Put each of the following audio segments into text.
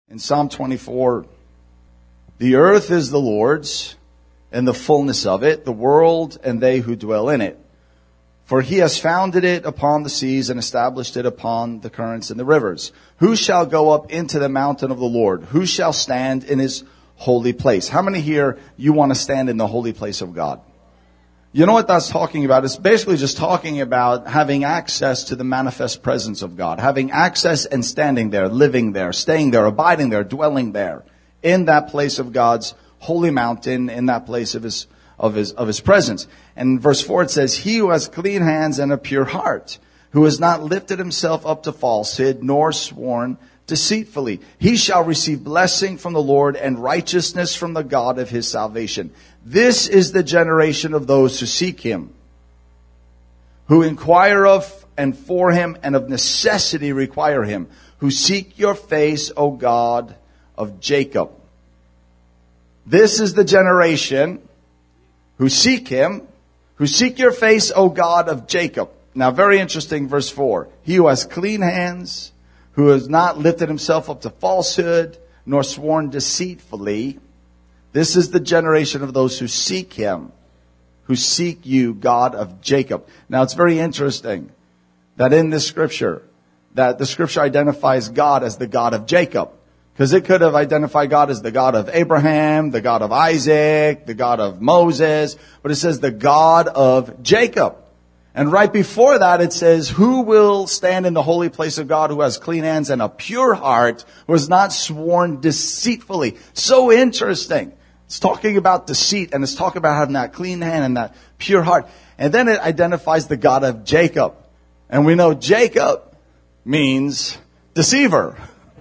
In Psalm 24, the earth is the Lord's, and the fullness of it, the world and they who dwell in it. For he has founded it upon the seas and established it upon the currents and the rivers. Who shall go up into the mountain of the Lord? Who shall stand in his holy place? How many here, you want to stand in the holy place of God? You know what that's talking about? It's basically just talking about having access to the manifest presence of God. Having access and standing there, living there, staying there, abiding there, dwelling there. In that place of God's holy mountain, in that place of his presence. And in verse 4 it says, he who has clean hands and a pure heart, who has not lifted himself up to falsehood, nor sworn deceitfully. He shall receive blessing from the Lord and righteousness from the God of his salvation. This is the generation of those who seek him, who inquire of and for him and of necessity require him, who seek your face, O God of Jacob. This is the generation who seek him, who seek your face, O God of Jacob. Now, very interesting, verse 4. He who has clean hands, who has not lifted himself up to falsehood, nor sworn deceitfully. This is the generation of those who seek him, who seek you, God of Jacob. Now, it's very interesting that in this scripture, that the scripture identifies God as the God of Jacob. Because it could have identified God as the God of Abraham, the God of Isaac, the God of Moses, but it says the God of Jacob. And right before that it says, who will stand in the holy place of God, who has clean hands and a pure heart, who has not sworn deceitfully. So interesting. It's talking about deceit, and it's talking about having that clean hand and that pure heart. And then it identifies the God of Jacob. And we know Jacob means deceiver.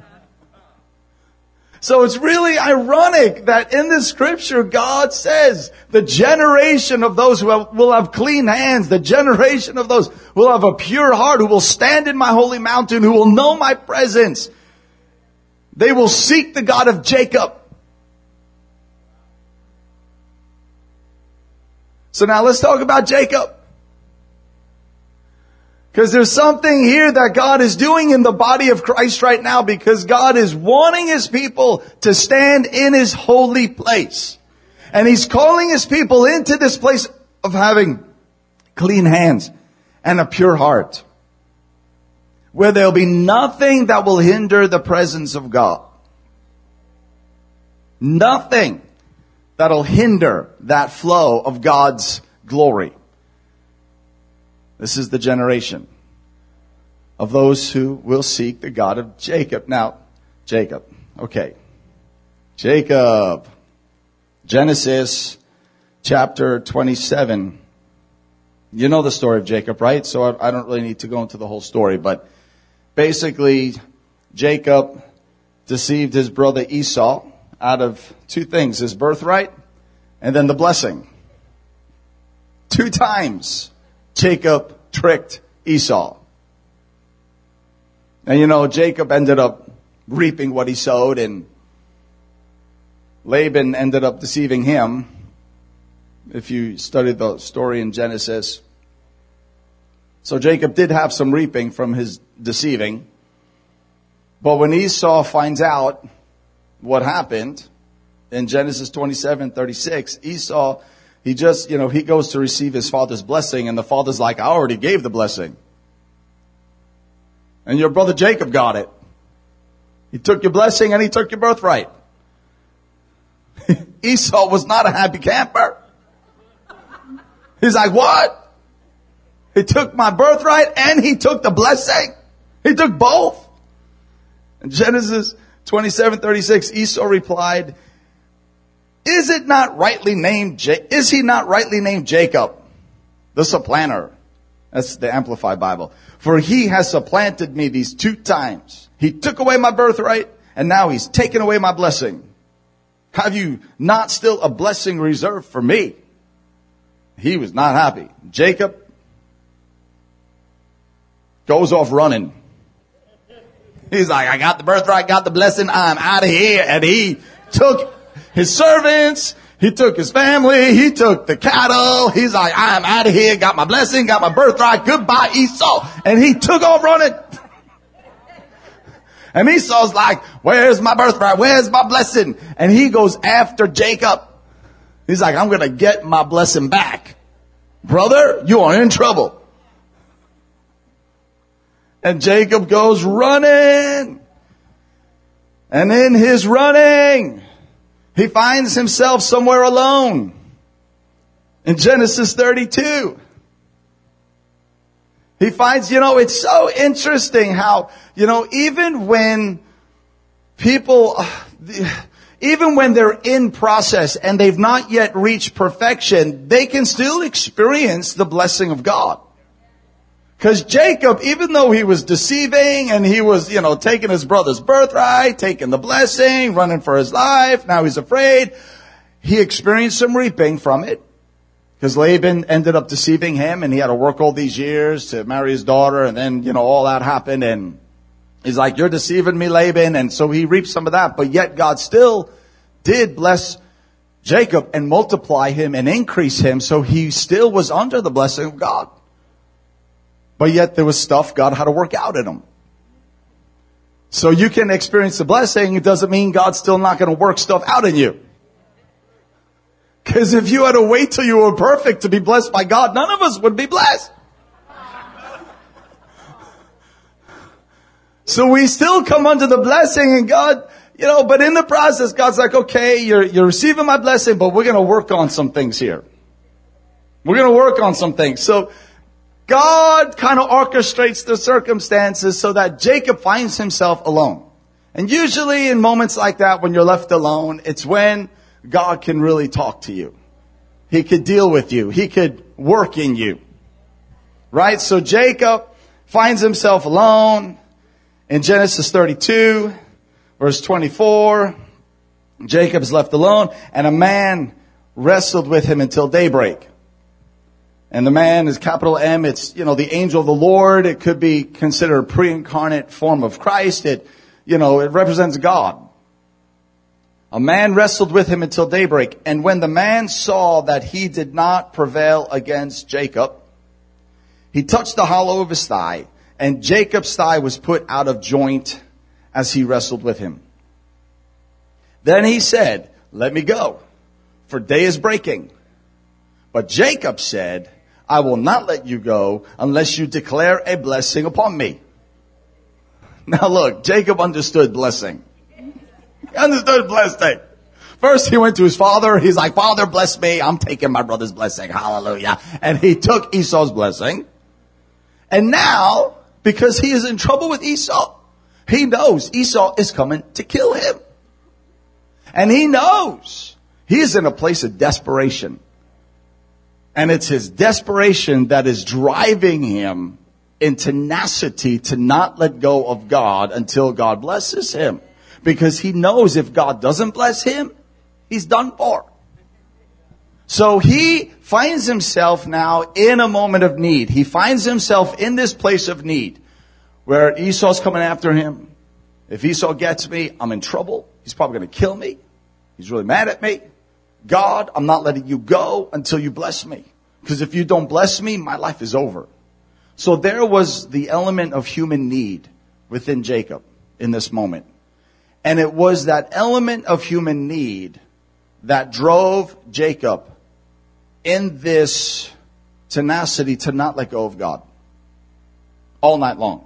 So it's really ironic that in this scripture, God says the generation of those who will have clean hands, the generation of those who will have a pure heart, who will stand in my holy mountain, who will know my presence, they will seek the God of Jacob. So now let's talk about Jacob. Because there's something here that God is doing in the body of Christ right now, because God is wanting his people to stand in his holy place. And he's calling his people into this place of having clean hands and a pure heart, where there'll be nothing that will hinder the presence of God. Nothing that'll hinder that flow of God's glory. This is the generation of those who will seek the God of Jacob. Now, Jacob. Okay. Jacob. Genesis chapter 27. You know the story of Jacob, right? So I don't really need to go into the whole story, but basically Jacob deceived his brother Esau out of two things, his birthright and then the blessing. 2 times Jacob tricked Esau. And you know, Jacob ended up reaping what he sowed, and Laban ended up deceiving him. If you study the story in Genesis. So Jacob did have some reaping from his deceiving. But when Esau finds out what happened in Genesis 27:36, Esau, he goes to receive his father's blessing, and the father's like, I already gave the blessing. And your brother Jacob got it. He took your blessing and he took your birthright. Esau was not a happy camper. He's like, what? He took my birthright and he took the blessing. He took both. In Genesis 27:36, Esau replied, is he not rightly named Jacob, the supplanter? That's the Amplified Bible. For he has supplanted me these 2 times. He took away my birthright, and now he's taken away my blessing. Have you not still a blessing reserved for me? He was not happy. Jacob goes off running. He's like, I got the birthright, got the blessing, I'm out of here. And he took his servants, he took his family, he took the cattle. He's like, I'm out of here, got my blessing, got my birthright, goodbye Esau. And he took off running. And Esau's like, where's my birthright? Where's my blessing? And he goes after Jacob. He's like, I'm going to get my blessing back. Brother, you are in trouble. And Jacob goes running. And in his running, he finds himself somewhere alone. In Genesis 32. He finds, it's so interesting how, even when people, even when they're in process and they've not yet reached perfection, they can still experience the blessing of God. Because Jacob, even though he was deceiving and he was, taking his brother's birthright, taking the blessing, running for his life, now he's afraid, he experienced some reaping from it. Because Laban ended up deceiving him and he had to work all these years to marry his daughter, and then, all that happened, and he's like, you're deceiving me, Laban. And so he reaped some of that, but yet God still did bless Jacob and multiply him and increase him. So he still was under the blessing of God. But yet there was stuff God had to work out in him. So you can experience the blessing. It doesn't mean God's still not going to work stuff out in you. Because if you had to wait till you were perfect to be blessed by God, none of us would be blessed. So we still come under the blessing, and God, but in the process, God's like, okay, you're receiving my blessing, but we're going to work on some things here. We're going to work on some things. So God kind of orchestrates the circumstances so that Jacob finds himself alone. And usually in moments like that, when you're left alone, it's when God can really talk to you. He could deal with you. He could work in you. Right? So Jacob finds himself alone in Genesis 32, verse 24. Jacob is left alone, and a man wrestled with him until daybreak. And the man is capital M. It's, the angel of the Lord. It could be considered a pre-incarnate form of Christ. It represents God. A man wrestled with him until daybreak. And when the man saw that he did not prevail against Jacob, he touched the hollow of his thigh, and Jacob's thigh was put out of joint as he wrestled with him. Then he said, let me go, for day is breaking. But Jacob said, I will not let you go unless you declare a blessing upon me. Now look, Jacob understood blessing. He understood blessing. First he went to his father. He's like, Father, bless me. I'm taking my brother's blessing. Hallelujah. And he took Esau's blessing. And now, because he is in trouble with Esau, he knows Esau is coming to kill him. And he knows he is in a place of desperation. And it's his desperation that is driving him in tenacity to not let go of God until God blesses him. Because he knows if God doesn't bless him, he's done for. So he finds himself now in a moment of need. He finds himself in this place of need where Esau's coming after him. If Esau gets me, I'm in trouble. He's probably going to kill me. He's really mad at me. God, I'm not letting you go until you bless me. Because if you don't bless me, my life is over. So there was the element of human need within Jacob in this moment. And it was that element of human need that drove Jacob in this tenacity to not let go of God. All night long.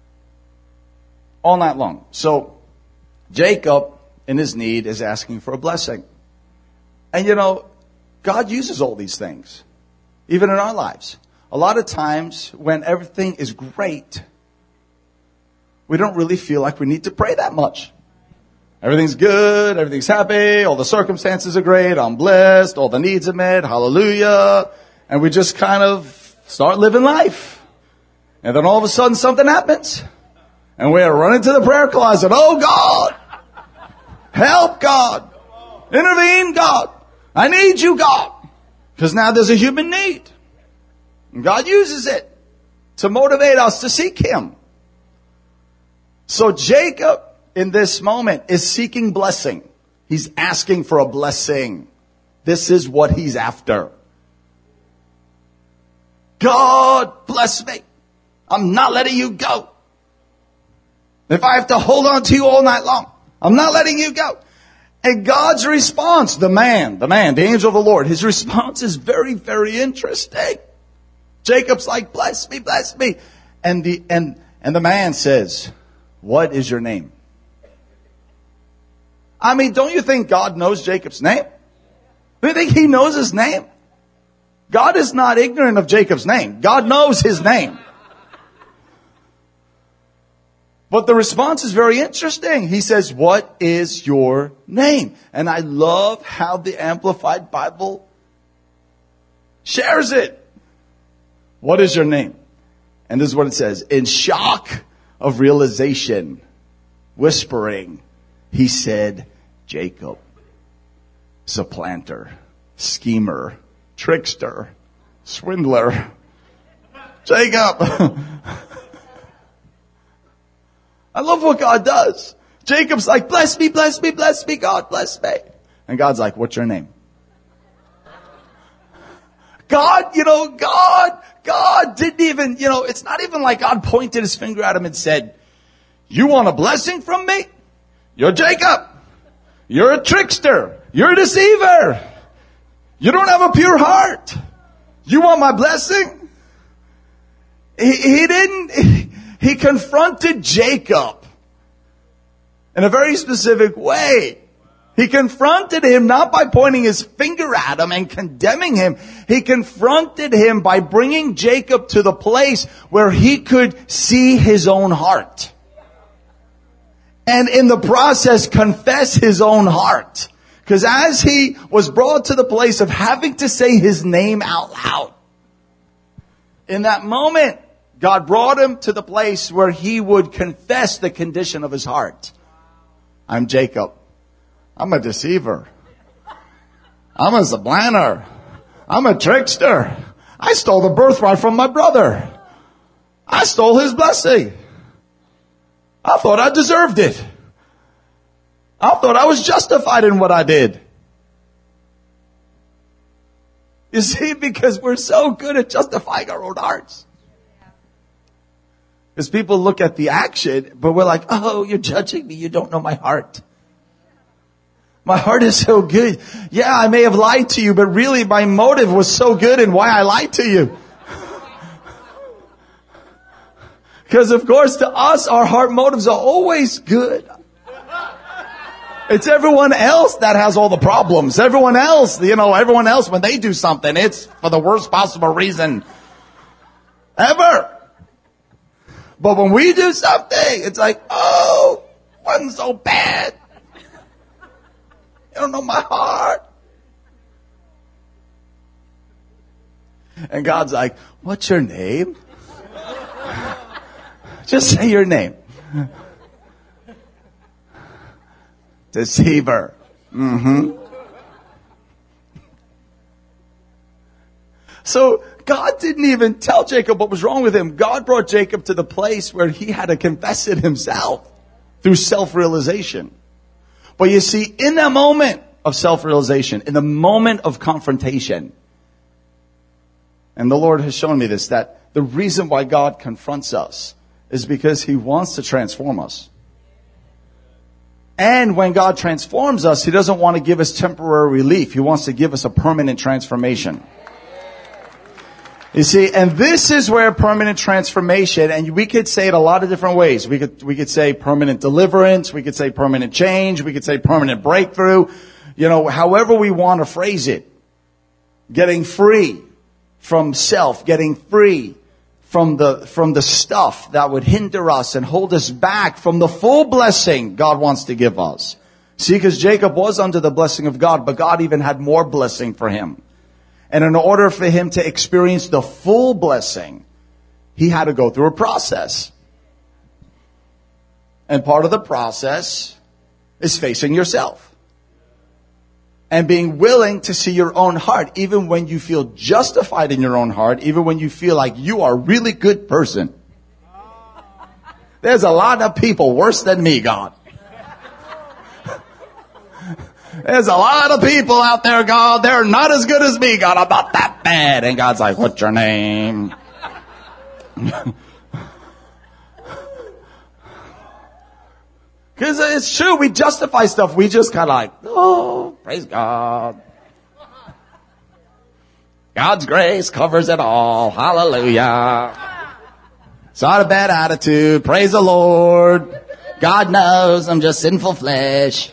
All night long. So Jacob, in his need, is asking for a blessing. And God uses all these things, even in our lives. A lot of times when everything is great, we don't really feel like we need to pray that much. Everything's good, everything's happy, all the circumstances are great, I'm blessed, all the needs are met, hallelujah. And we just kind of start living life. And then all of a sudden something happens. And we're running to the prayer closet. Oh God! Help God! Intervene God! I need you God! Because now there's a human need. And God uses it to motivate us to seek Him. So Jacob, in this moment, is seeking blessing. He's asking for a blessing. This is what he's after. God, bless me. I'm not letting you go. If I have to hold on to you all night long, I'm not letting you go. And God's response, the angel of the Lord, his response is very, very interesting. Jacob's like, bless me, bless me. And the man says, what is your name? I mean, don't you think God knows Jacob's name? Do you think he knows his name? God is not ignorant of Jacob's name. God knows his name. But the response is very interesting. He says, what is your name? And I love how the Amplified Bible shares it. What is your name? And this is what it says. In shock of realization, whispering, he said, Jacob, supplanter, schemer, trickster, swindler. Jacob. I love what God does. Jacob's like, bless me, bless me, bless me, God, bless me. And God's like, what's your name? God didn't even, it's not even like God pointed his finger at him and said, you want a blessing from me? You're Jacob. You're a trickster. You're a deceiver. You don't have a pure heart. You want my blessing? He didn't. He confronted Jacob in a very specific way. He confronted him not by pointing his finger at him and condemning him. He confronted him by bringing Jacob to the place where he could see his own heart. And in the process, confess his own heart. Because as he was brought to the place of having to say his name out loud, in that moment, God brought him to the place where he would confess the condition of his heart. I'm Jacob. I'm a deceiver. I'm a supplanter. I'm a trickster. I stole the birthright from my brother. I stole his blessing. I thought I deserved it. I thought I was justified in what I did. You see, because we're so good at justifying our own hearts. Because people look at the action, but we're like, oh, you're judging me. You don't know my heart. My heart is so good. Yeah, I may have lied to you, but really my motive was so good in why I lied to you. Because of course to us, our heart motives are always good. It's everyone else that has all the problems. Everyone else, when they do something, it's for the worst possible reason ever. But when we do something, it's like, oh, wasn't so bad. You don't know my heart. And God's like, what's your name? Just say your name. Deceiver. So God didn't even tell Jacob what was wrong with him. God brought Jacob to the place where he had to confess it himself through self-realization. But you see, in that moment of self-realization, in the moment of confrontation, and the Lord has shown me this, that the reason why God confronts us is because he wants to transform us. And when God transforms us, he doesn't want to give us temporary relief. He wants to give us a permanent transformation. You see, and this is where permanent transformation, and we could say it a lot of different ways. We could say permanent deliverance, we could say permanent change, we could say permanent breakthrough, however we want to phrase it. Getting free from self, getting free from the stuff that would hinder us and hold us back from the full blessing God wants to give us. See, because Jacob was under the blessing of God, but God even had more blessing for him. And in order for him to experience the full blessing, he had to go through a process. And part of the process is facing yourself. And being willing to see your own heart, even when you feel justified in your own heart, even when you feel like you are a really good person. There's a lot of people worse than me, God. There's a lot of people out there, God, they're not as good as me, God. I'm not that bad. And God's like, what's your name? Because it's true, we justify stuff. We just kind of like, oh, praise God. God's grace covers it all. Hallelujah. It's not a bad attitude. Praise the Lord. God knows I'm just sinful flesh.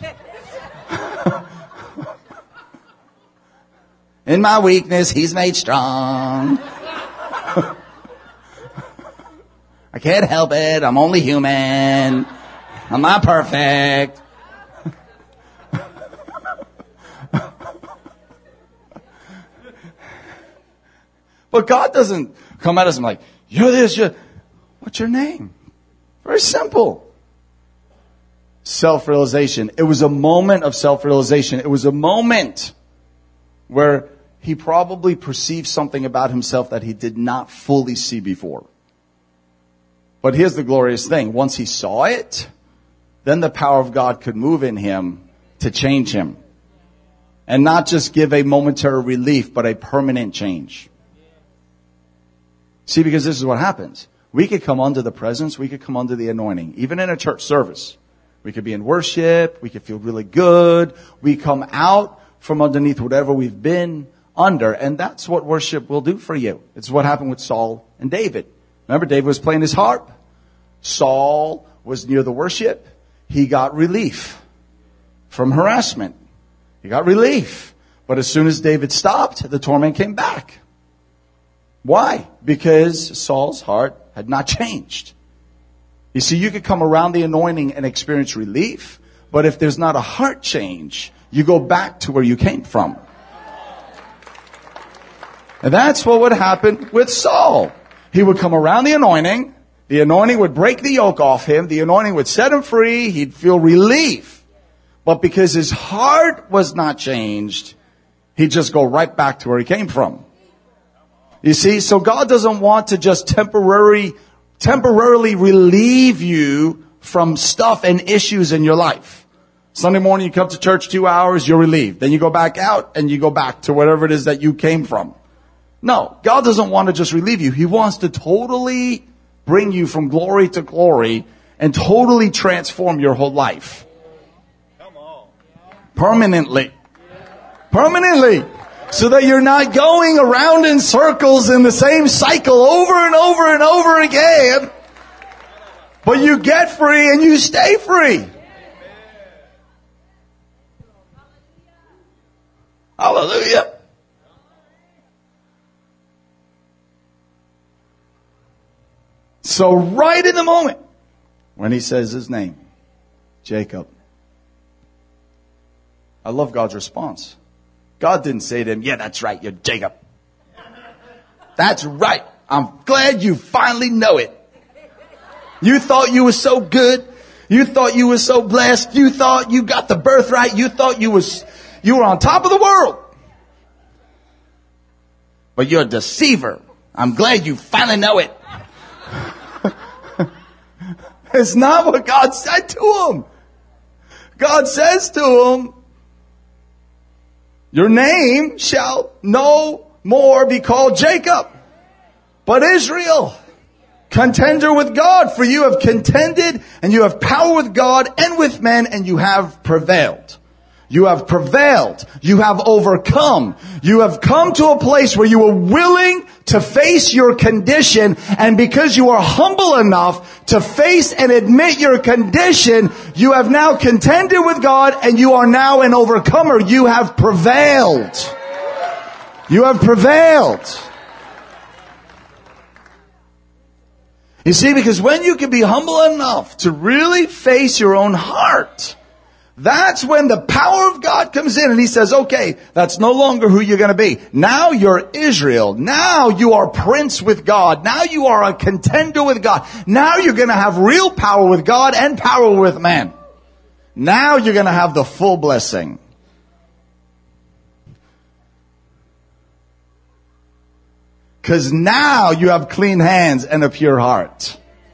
In my weakness, He's made strong. I can't help it. I'm only human. I'm not perfect. But God doesn't come at us and like, you're this, what's your name? Very simple. Self-realization. It was a moment of self-realization. It was a moment where he probably perceived something about himself that he did not fully see before. But here's the glorious thing. Once he saw it, then the power of God could move in him to change him. And not just give a momentary relief, but a permanent change. See, because this is what happens. We could come under the presence. We could come under the anointing. Even in a church service. We could be in worship. We could feel really good. We come out from underneath whatever we've been under. And that's what worship will do for you. It's what happened with Saul and David. Remember, David was playing his harp. Saul was near the worship. He got relief from harassment. He got relief. But as soon as David stopped, the torment came back. Why? Because Saul's heart had not changed. You see, you could come around the anointing and experience relief, but if there's not a heart change, you go back to where you came from. And that's what would happen with Saul. He would come around the anointing would break the yoke off him, the anointing would set him free, he'd feel relief. But because his heart was not changed, he'd just go right back to where he came from. You see, so God doesn't want to just temporarily relieve you from stuff and issues in your life. Sunday morning you come to church 2 hours, you're relieved. Then you go back out and you go back to whatever it is that you came from. No, God doesn't want to just relieve you. He wants to totally bring you from glory to glory and totally transform your whole life. Permanently. Permanently. So that you're not going around in circles in the same cycle over and over and over again. But you get free and you stay free. Hallelujah. So right in the moment when he says his name, Jacob. I love God's response. God didn't say to him, yeah, that's right, you're Jacob. That's right. I'm glad you finally know it. You thought you were so good. You thought you were so blessed. You thought you got the birthright. You thought you were on top of the world. But you're a deceiver. I'm glad you finally know it. It's not what God said to him. God says to him, your name shall no more be called Jacob, but Israel, contender with God. For you have contended and you have power with God and with men, and you have prevailed. You have prevailed. You have overcome. You have come to a place where you are willing to face your condition. And because you are humble enough to face and admit your condition, you have now contended with God and you are now an overcomer. You have prevailed. You have prevailed. You see, because when you can be humble enough to really face your own heart, that's when the power of God comes in and he says, okay, that's no longer who you're going to be. Now you're Israel. Now you are prince with God. Now you are a contender with God. Now you're going to have real power with God and power with man. Now you're going to have the full blessing. Because now you have clean hands and a pure heart.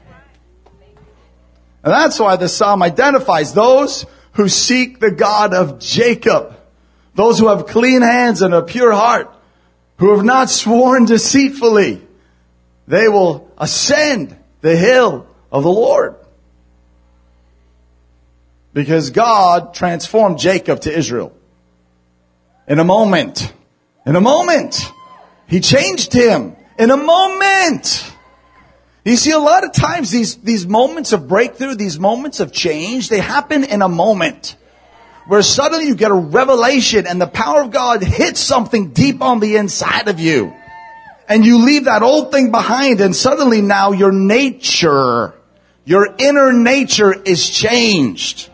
And that's why the psalm identifies those who seek the God of Jacob. Those who have clean hands and a pure heart. Who have not sworn deceitfully. They will ascend the hill of the Lord. Because God transformed Jacob to Israel. In a moment. In a moment. He changed him. In a moment. You see, a lot of times these moments of breakthrough, these moments of change, they happen in a moment. Where suddenly you get a revelation and the power of God hits something deep on the inside of you. And you leave that old thing behind, and suddenly now your nature, your inner nature is changed.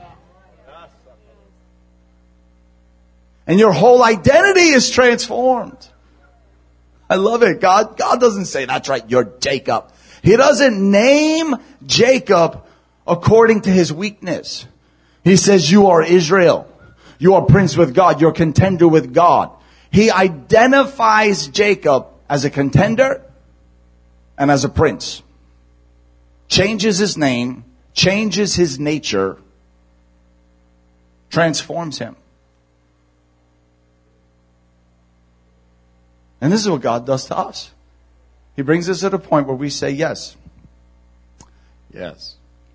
And your whole identity is transformed. I love it. God doesn't say, that's right, you're Jacob. He doesn't name Jacob according to his weakness. He says, you are Israel. You are prince with God. You're contender with God. He identifies Jacob as a contender and as a prince. Changes his name, changes his nature, transforms him. And this is what God does to us. He brings us at a point where we say yes. Yes.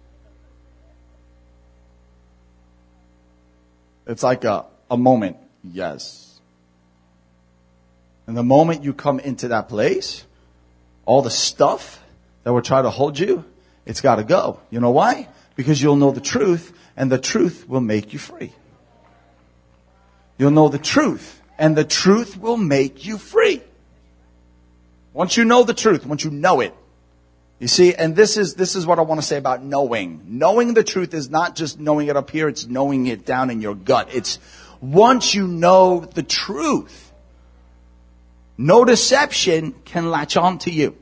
It's like a moment. Yes. And the moment you come into that place, all the stuff that will try to hold you, it's got to go. You know why? Because you'll know the truth, and the truth will make you free. You'll know the truth, and the truth will make you free. Once you know the truth, once you know it. You see, and this is what I want to say about knowing. Knowing the truth is not just knowing it up here, it's knowing it down in your gut. It's once you know the truth, no deception can latch on to you.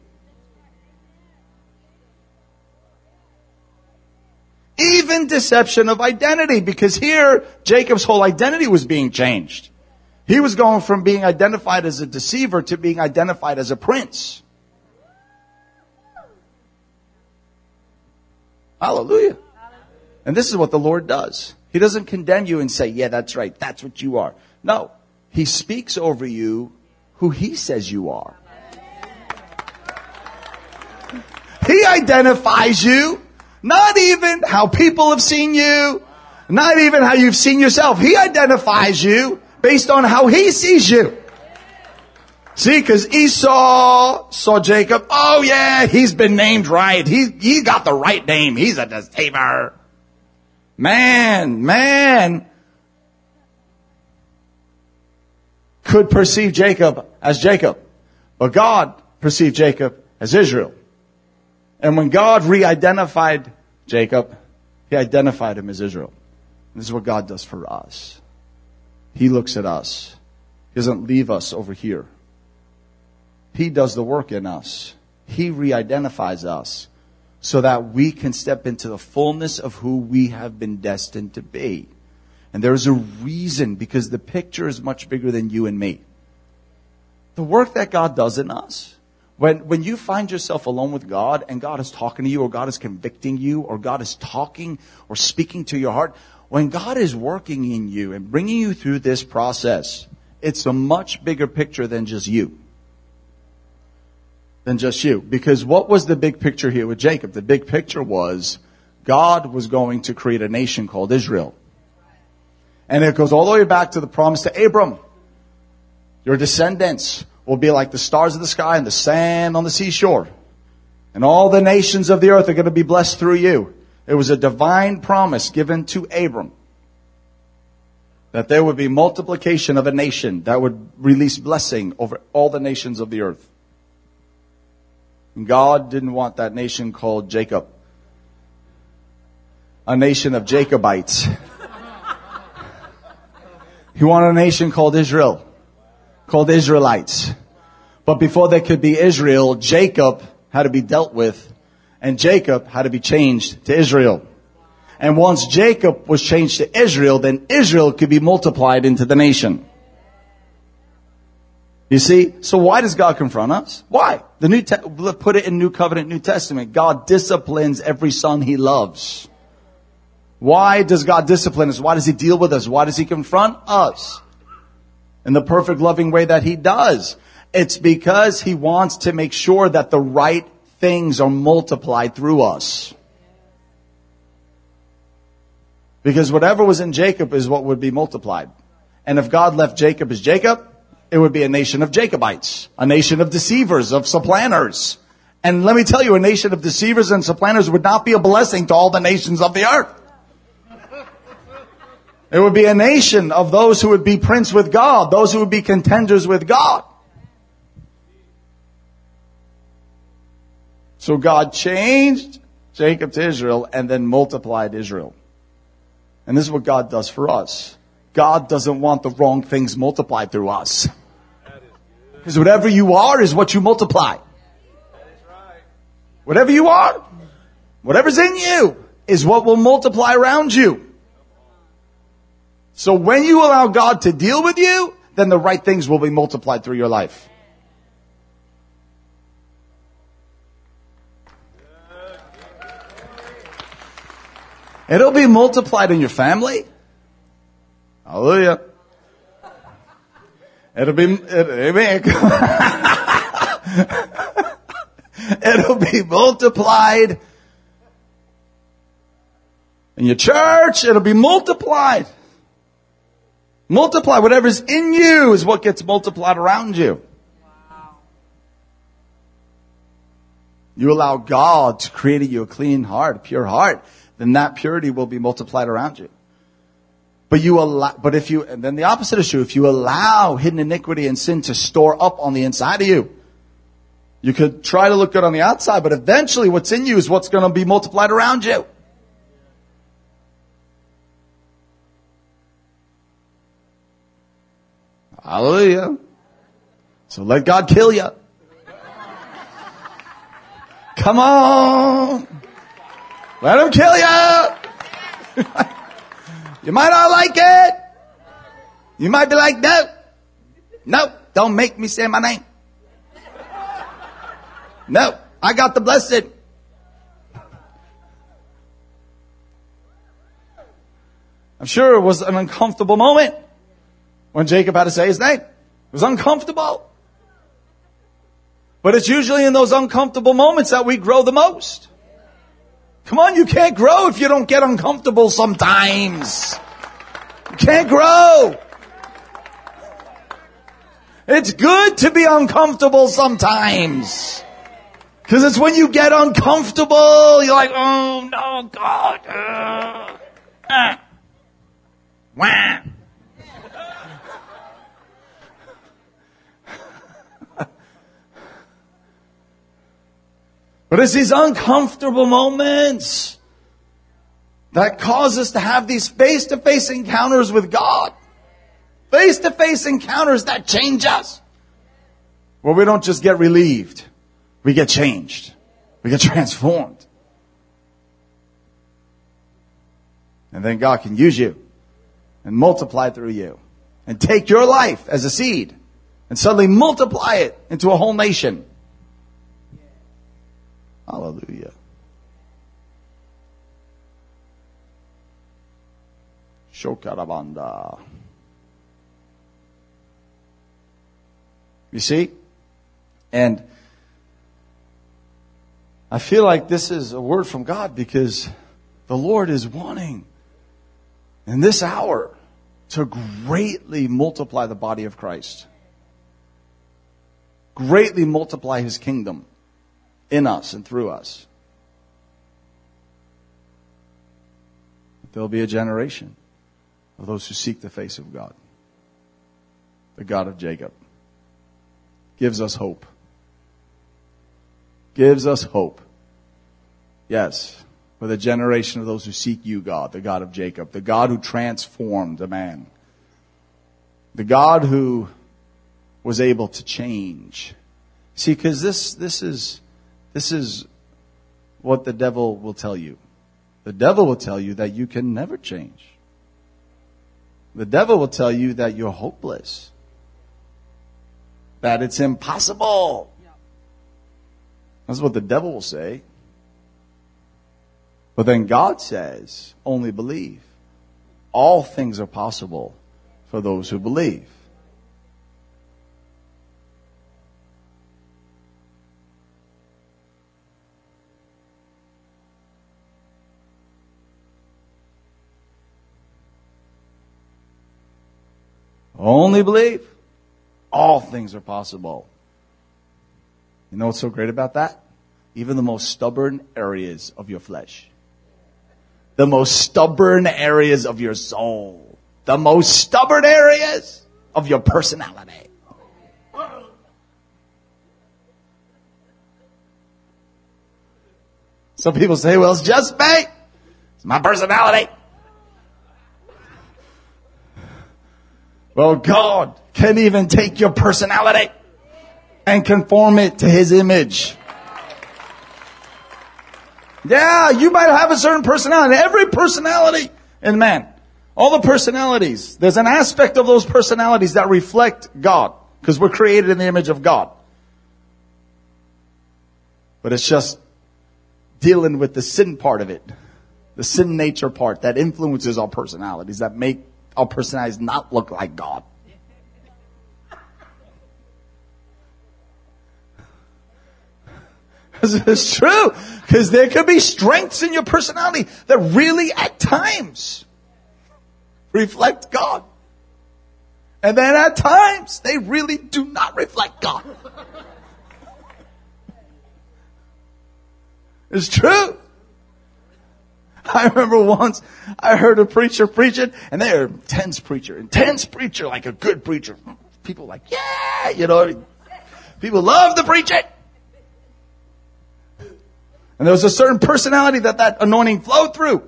Even deception of identity, because here Jacob's whole identity was being changed. He was going from being identified as a deceiver to being identified as a prince. Hallelujah. And this is what the Lord does. He doesn't condemn you and say, yeah, that's right, that's what you are. No, He speaks over you who He says you are. He identifies you, not even how people have seen you, not even how you've seen yourself. He identifies you based on how He sees you. See, because Esau saw Jacob. Oh yeah, he's been named right. He got the right name. He's a deceiver. Man could perceive Jacob as Jacob, but God perceived Jacob as Israel. And when God re-identified Jacob, He identified him as Israel. And this is what God does for us. He looks at us. He doesn't leave us over here. He does the work in us. He re-identifies us so that we can step into the fullness of who we have been destined to be. And there's a reason, because the picture is much bigger than you and me. The work that God does in us, when you find yourself alone with God and God is talking to you, or God is convicting you, or God is talking or speaking to your heart, when God is working in you and bringing you through this process, it's a much bigger picture than just you. Because what was the big picture here with Jacob? The big picture was God was going to create a nation called Israel. And it goes all the way back to the promise to Abram. Your descendants will be like the stars of the sky and the sand on the seashore. And all the nations of the earth are going to be blessed through you. It was a divine promise given to Abram that there would be multiplication of a nation that would release blessing over all the nations of the earth. And God didn't want that nation called Jacob, a nation of Jacobites. He wanted a nation called Israel, called Israelites. But before there could be Israel, Jacob had to be dealt with, and Jacob had to be changed to Israel. And once Jacob was changed to Israel, then Israel could be multiplied into the nation. You see? So why does God confront us? Why? Put it in New Covenant, New Testament. God disciplines every son He loves. Why does God discipline us? Why does He deal with us? Why does He confront us? In the perfect loving way that He does. It's because He wants to make sure that the right things are multiplied through us. Because whatever was in Jacob is what would be multiplied. And if God left Jacob as Jacob, it would be a nation of Jacobites, a nation of deceivers, of supplanters. And let me tell you, a nation of deceivers and supplanters would not be a blessing to all the nations of the earth. It would be a nation of those who would be prince with God, those who would be contenders with God. So God changed Jacob to Israel and then multiplied Israel. And this is what God does for us. God doesn't want the wrong things multiplied through us. Because whatever you are is what you multiply. Whatever you are, whatever's in you is what will multiply around you. So when you allow God to deal with you, then the right things will be multiplied through your life. It'll be multiplied in your family. Hallelujah. It'll be multiplied in your church. It'll be multiplied. Multiply. Whatever's in you is what gets multiplied around you. Wow. You allow God to create in you a clean heart, a pure heart, then that purity will be multiplied around you. And then the opposite is true. If you allow hidden iniquity and sin to store up on the inside of you, you could try to look good on the outside, but eventually what's in you is what's going to be multiplied around you. Hallelujah. So let God kill you. Come on. Let him kill you. You might not like it. You might be like, no, don't make me say my name. No, I got the blessed. I'm sure it was an uncomfortable moment when Jacob had to say his name. It was uncomfortable. But it's usually in those uncomfortable moments that we grow the most. Come on, you can't grow if you don't get uncomfortable sometimes. You can't grow. It's good to be uncomfortable sometimes. Because it's when you get uncomfortable, you're like, oh no, God. Wah. But it's these uncomfortable moments that cause us to have these face-to-face encounters with God. Face-to-face encounters that change us. Where we don't just get relieved. We get changed. We get transformed. And then God can use you and multiply through you. And take your life as a seed and suddenly multiply it into a whole nation. Hallelujah. Shokarabanda. You see? And I feel like this is a word from God because the Lord is wanting in this hour to greatly multiply the body of Christ. Greatly multiply his kingdom in us and through us. There'll be a generation of those who seek the face of God. The God of Jacob. Gives us hope. Gives us hope. Yes, for the generation of those who seek you, God, the God of Jacob. The God who transformed a man. The God who was able to change. See, because this is what the devil will tell you. The devil will tell you that you can never change. The devil will tell you that you're hopeless. That it's impossible. That's what the devil will say. But then God says, only believe. All things are possible for those who believe. Only believe. All things are possible. You know what's so great about that? Even the most stubborn areas of your flesh. The most stubborn areas of your soul. The most stubborn areas of your personality. Some people say, well, it's just me. It's my personality. Well, God can even take your personality and conform it to His image. Yeah, you might have a certain personality. Every personality in man, all the personalities, there's an aspect of those personalities that reflect God, because we're created in the image of God. But it's just dealing with the sin part of it, the sin nature part that influences our personalities, that make our personalities not look like God. It's true, because there could be strengths in your personality that really at times reflect God. And then at times they really do not reflect God. It's true. I remember once I heard a preacher preaching, and they're intense preacher, like a good preacher. People like, yeah, you know, people love the preaching. And there was a certain personality that anointing flowed through.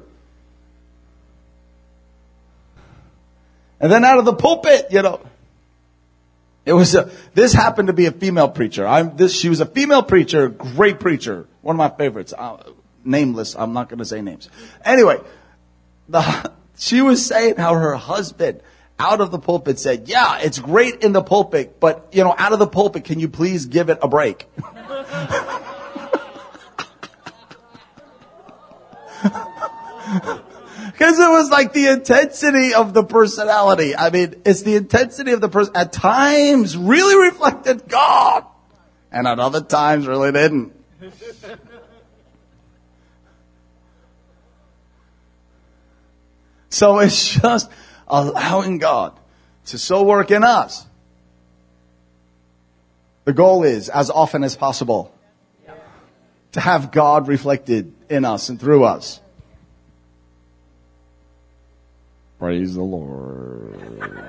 And then out of the pulpit, you know, this happened to be a female preacher. She was a female preacher, great preacher, one of my favorites. Nameless, I'm not going to say names. Anyway, she was saying how her husband out of the pulpit said, yeah, it's great in the pulpit, but, you know, out of the pulpit, can you please give it a break? Because it was like the intensity of the personality. I mean, it's the intensity of the person. At times really reflected God. And at other times really didn't. So it's just allowing God to so work in us. The goal is, as often as possible, to have God reflected in us and through us. Praise the Lord.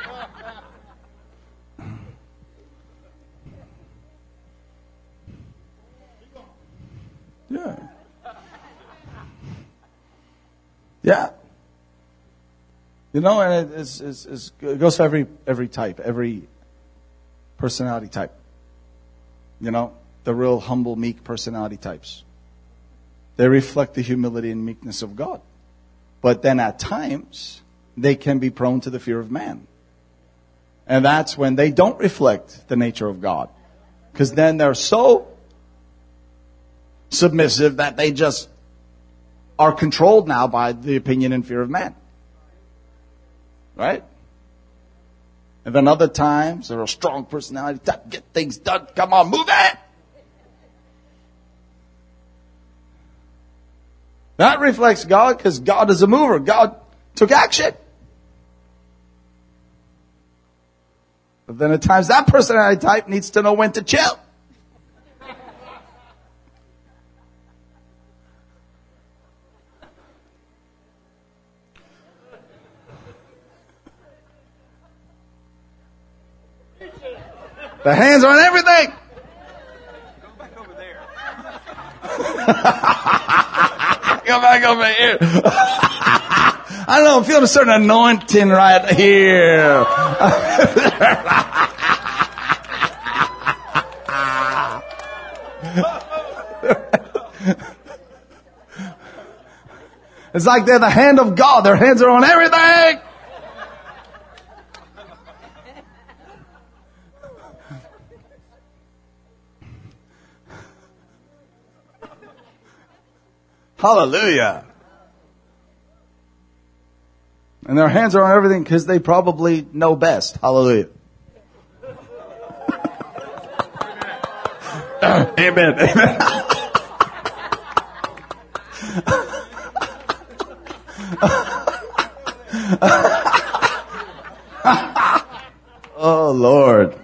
Yeah. Yeah. You know, and it goes for every type, every personality type. You know, the real humble, meek personality types. They reflect the humility and meekness of God. But then at times, they can be prone to the fear of man. And that's when they don't reflect the nature of God. Because then they're so submissive that they just are controlled now by the opinion and fear of man. Right? And then other times, they're a strong personality type, get things done, come on, move it! That reflects God, because God is a mover. God took action. But then at times that personality type needs to know when to chill. The hands are on everything. Go back over there. Go back over here. I don't know, I'm feeling a certain anointing right here. It's like they're the hand of God. Their hands are on everything. Hallelujah. And their hands are on everything because they probably know best. Hallelujah. Amen. Amen. Oh, Lord.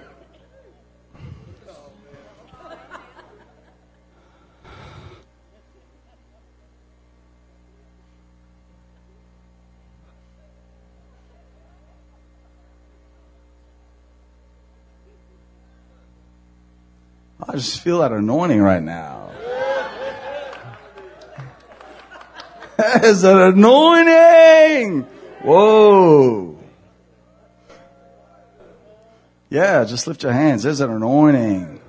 I just feel that anointing right now. There's an anointing. Whoa. Yeah, just lift your hands. There's an anointing.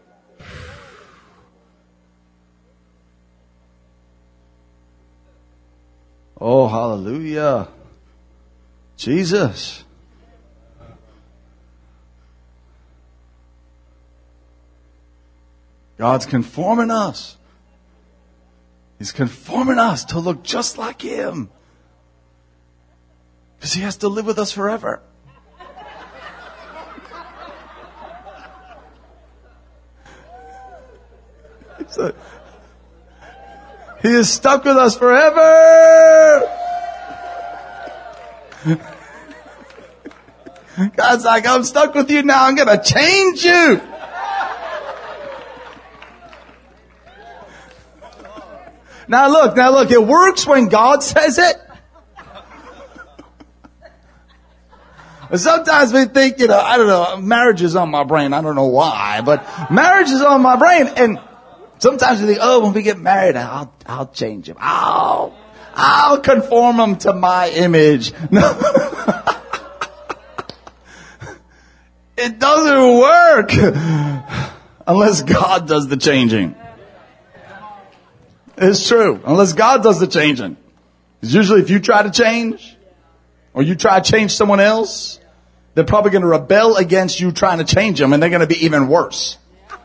Oh, hallelujah. Jesus. God's conforming us. He's conforming us to look just like Him. Because He has to live with us forever. He is stuck with us forever. God's like, I'm stuck with you now. I'm going to change you. Now look, it works when God says it. Sometimes we think, I don't know, marriage is on my brain. I don't know why, but marriage is on my brain. And sometimes we think, when we get married, I'll change him. I'll conform him to my image. No. It doesn't work unless God does the changing. It's true. Unless God does the changing. Because usually if you try to change, or you try to change someone else, they're probably going to rebel against you trying to change them, and they're going to be even worse.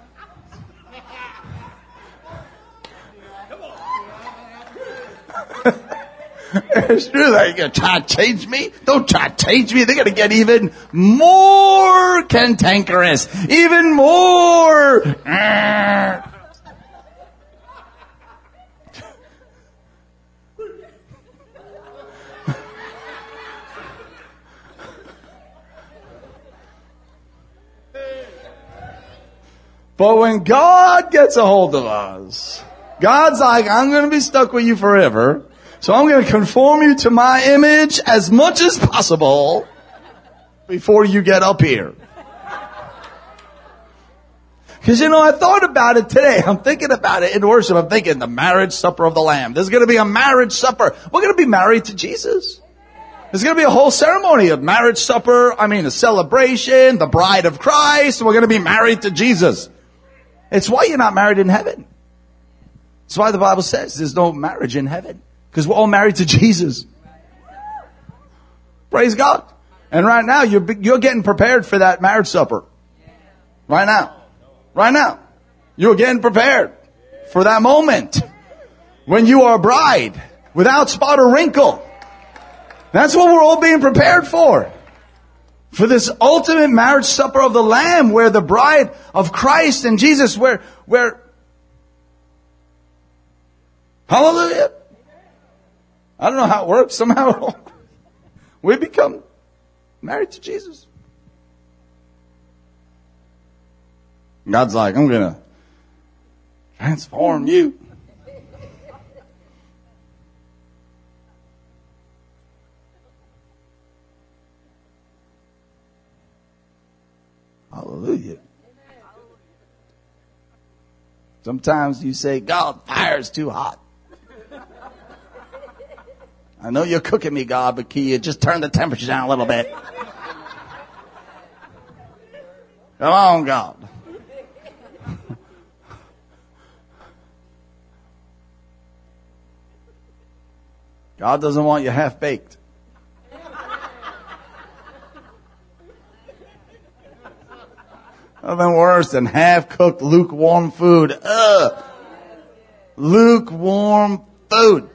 It's true. They're going to try to change me. Don't try to change me. They're going to get even more cantankerous. Even more. But when God gets a hold of us, God's like, I'm going to be stuck with you forever. So I'm going to conform you to my image as much as possible before you get up here. Because, I thought about it today. I'm thinking about it in worship. I'm thinking the marriage supper of the Lamb. There's going to be a marriage supper. We're going to be married to Jesus. There's going to be a whole ceremony of marriage supper. A celebration, the bride of Christ. We're going to be married to Jesus. It's why you're not married in heaven. It's why the Bible says there's no marriage in heaven. Because we're all married to Jesus. Praise God. And right now, you're getting prepared for that marriage supper. Right now. Right now. You're getting prepared for that moment. When you are a bride. Without spot or wrinkle. That's what we're all being prepared for. For this ultimate marriage supper of the Lamb, where the bride of Christ and Jesus, where hallelujah. I don't know how it works. Somehow we become married to Jesus. God's like, I'm going to transform you. Hallelujah. Sometimes you say, God, fire's too hot. I know you're cooking me, God, but can you just turn the temperature down a little bit? Come on, God. God doesn't want you half-baked. Nothing worse than half-cooked, lukewarm food. Ugh. Lukewarm food.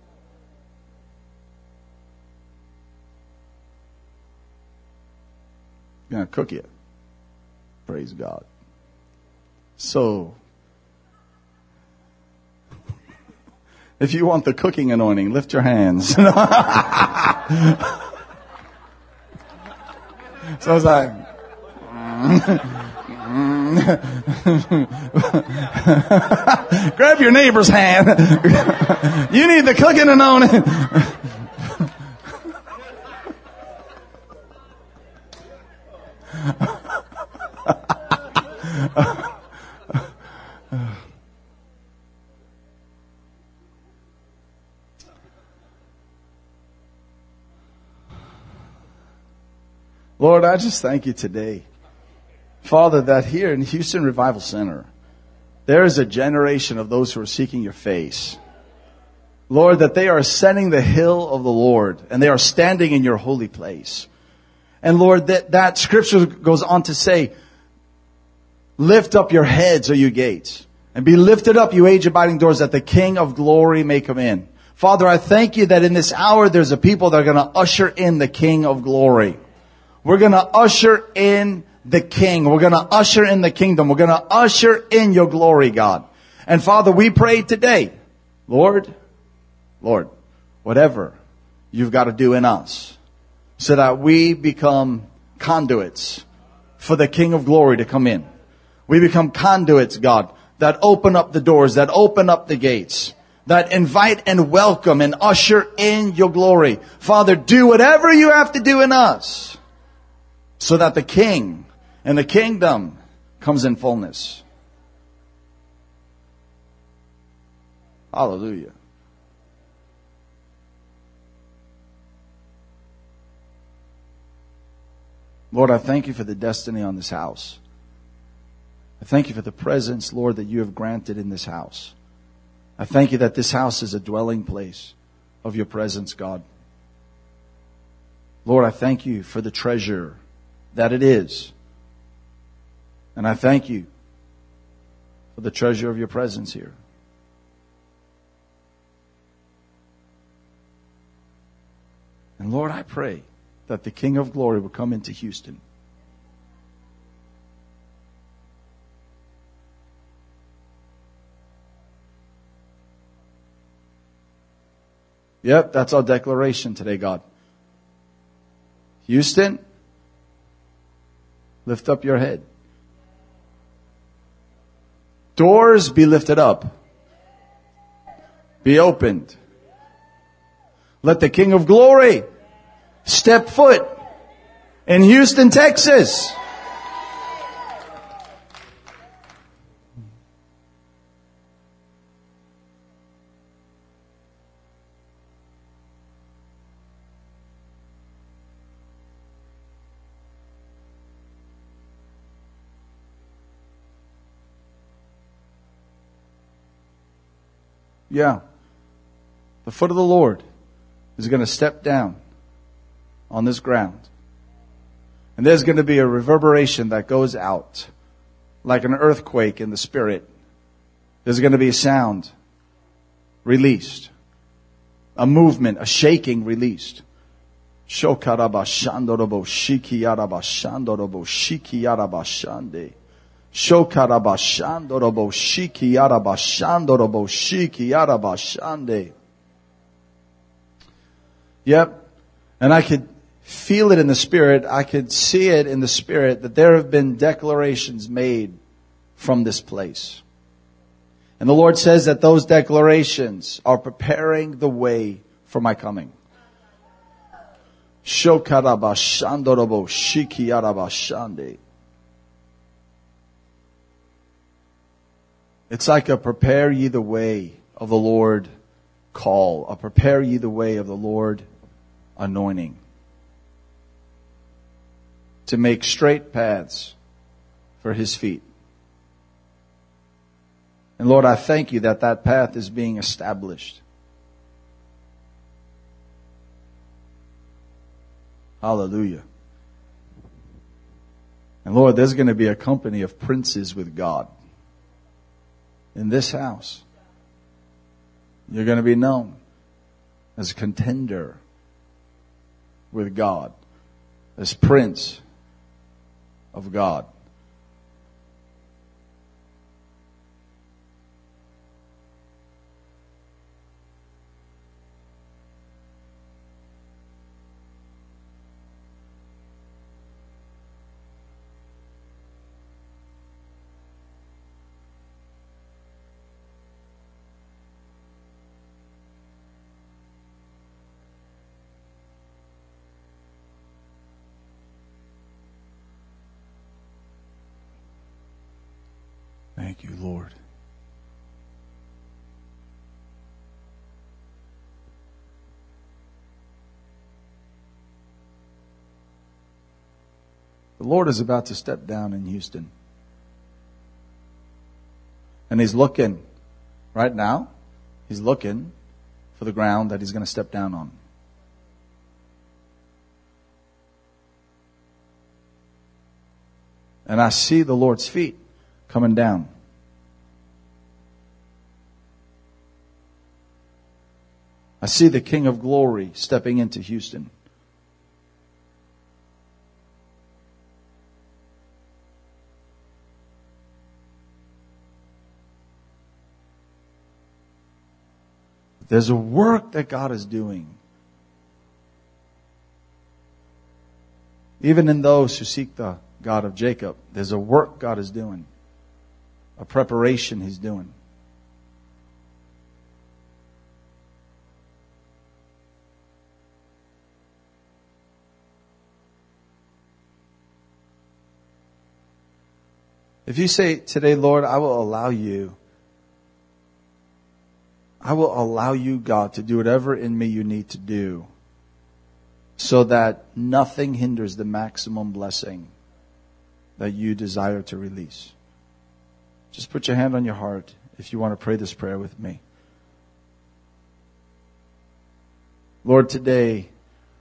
Gonna cook you. Praise God. So, if you want the cooking anointing, lift your hands. So I was like, grab your neighbor's hand. You need the cooking and on it. Lord, I just thank you today, Father, that here in Houston Revival Center, there is a generation of those who are seeking your face. Lord, that they are ascending the hill of the Lord and they are standing in your holy place. And Lord, that scripture goes on to say, lift up your heads, O you gates, and be lifted up, you age-abiding doors, that the King of glory may come in. Father, I thank you that in this hour there's a people that are going to usher in the King of glory. We're going to usher in the King. We're going to usher in the kingdom. We're going to usher in your glory, God. And Father, we pray today, Lord, whatever you've got to do in us so that we become conduits for the King of glory to come in. We become conduits, God, that open up the doors, that open up the gates, that invite and welcome and usher in your glory. Father, do whatever you have to do in us so that the King and the kingdom comes in fullness. Hallelujah. Lord, I thank you for the destiny on this house. I thank you for the presence, Lord, that you have granted in this house. I thank you that this house is a dwelling place of your presence, God. Lord, I thank you for the treasure that it is. And I thank you for the treasure of your presence here. And Lord, I pray that the King of glory will come into Houston. Yep, that's our declaration today, God. Houston, lift up your head. Doors be lifted up. Be opened. Let the King of glory step foot in Houston, Texas. Yeah. The foot of the Lord is going to step down on this ground. And there's going to be a reverberation that goes out like an earthquake in the spirit. There's going to be a sound released. A movement, a shaking released. Shokarabashandorobo shikiyarabashandorobo shikiyarabashande. Shokarabashandorobo shikiyarabashandorobo shikiyarabashande. Yep. And I could feel it in the spirit. I could see it in the spirit that there have been declarations made from this place. And the Lord says that those declarations are preparing the way for my coming. Shokarabashandorobo shikiyarabashande. It's like a prepare ye the way of the Lord call. A prepare ye the way of the Lord anointing. To make straight paths for His feet. And Lord, I thank you that that path is being established. Hallelujah. And Lord, there's going to be a company of princes with God. In this house, you're going to be known as a contender with God, as Prince of God. Thank you, Lord. The Lord is about to step down in Houston. And He's looking, right now, He's looking for the ground that He's going to step down on. And I see the Lord's feet coming down. I see the King of Glory stepping into Houston. There's a work that God is doing. Even in those who seek the God of Jacob, there's a work God is doing. A preparation He's doing. If you say today, Lord, I will allow you, God, to do whatever in me you need to do so that nothing hinders the maximum blessing that you desire to release. Just put your hand on your heart if you want to pray this prayer with me. Lord, today,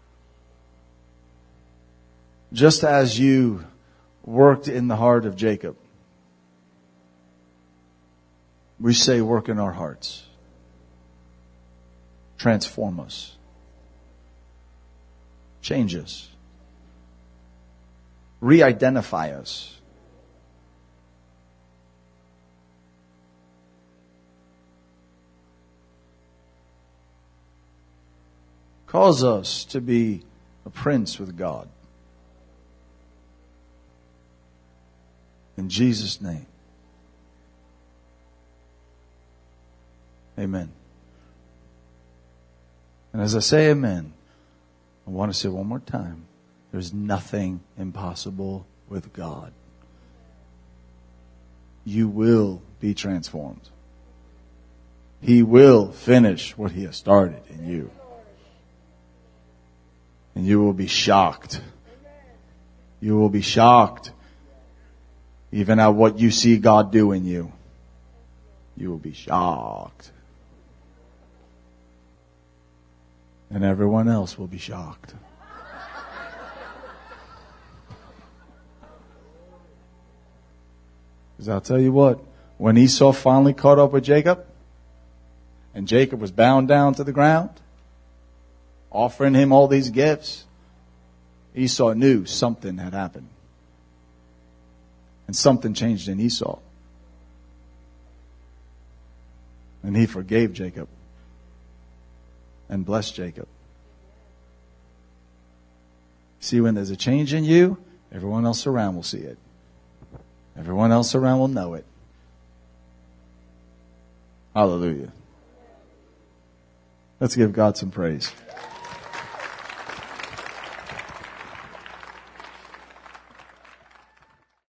just as you worked in the heart of Jacob, we say work in our hearts. Transform us. Change us. Re-identify us. Cause us to be a prince with God. In Jesus' name. Amen. And as I say amen, I want to say one more time, there's nothing impossible with God. You will be transformed. He will finish what He has started in you. And you will be shocked. You will be shocked even at what you see God do in you. You will be shocked. And everyone else will be shocked. Because I'll tell you what, when Esau finally caught up with Jacob, and Jacob was bound down to the ground, offering him all these gifts, Esau knew something had happened. And something changed in Esau. And he forgave Jacob. And blessed Jacob. See, when there's a change in you, everyone else around will see it. Everyone else around will know it. Hallelujah. Let's give God some praise.